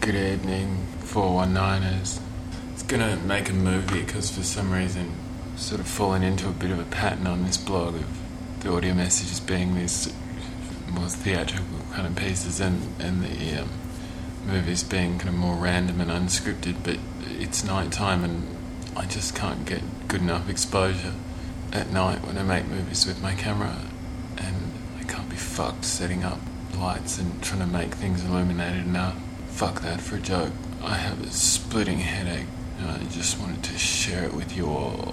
Good evening, 419ers. It's gonna make a movie because for some reason sort of fallen into a bit of a pattern on this blog of the audio messages being these more theatrical kind of pieces and the movies being kind of more random and unscripted, but it's night time and I just can't get good enough exposure at night when I make movies with my camera, and I can't be fucked setting up lights and trying to make things illuminated enough. Fuck that for a joke. I have a splitting headache and I just wanted to share it with you all.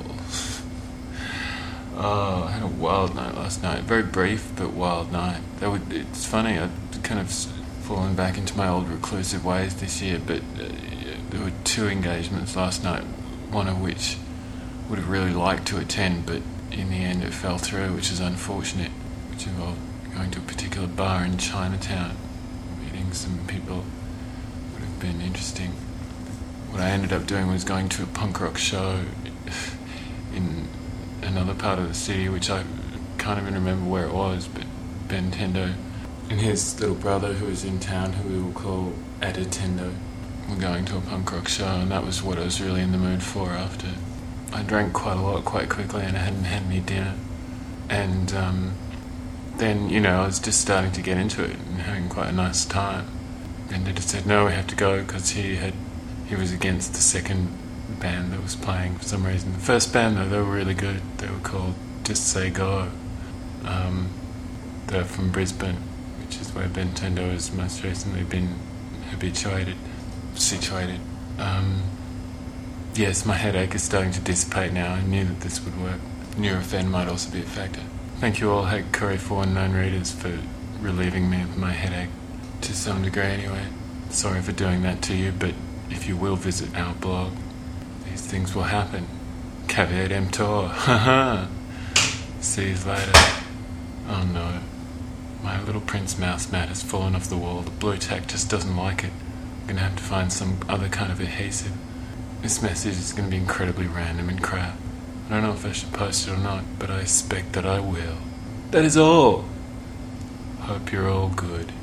Oh, I had a wild night last night. Very brief but wild night. It's funny, I've kind of fallen back into my old reclusive ways this year, but there were 2 engagements last night, one of which would have really liked to attend, but in the end it fell through, which is unfortunate, which involved going to a particular bar in Chinatown, meeting some people. Would have been interesting. What I ended up doing was going to a punk rock show in another part of the city, which I can't even remember where it was, but Ben Tendo and his little brother, who was in town, who we will call Aditendo, were going to a punk rock show, and that was what I was really in the mood for after I drank quite a lot quite quickly and I hadn't had any dinner. And then, I was just starting to get into it and having quite a nice time. And they just said, no, we have to go, because he was against the second band that was playing for some reason. The first band, though, they were really good. They were called Just Say Go. They're from Brisbane, which is where Ben Tendo has most recently been situated. Yes, my headache is starting to dissipate now. I knew that this would work. Nurofen might also be a factor. Thank you all, Hate Curry 419 readers, for relieving me of my headache, to some degree anyway. Sorry for doing that to you, but if you will visit our blog, these things will happen. Caveat emptor. Haha. See you later. Oh no. My little Prince mouse mat has fallen off the wall. The blue tack just doesn't like it. I'm gonna have to find some other kind of adhesive. This message is gonna be incredibly random and crap. I don't know if I should post it or not, but I expect that I will. That is all. Hope you're all good.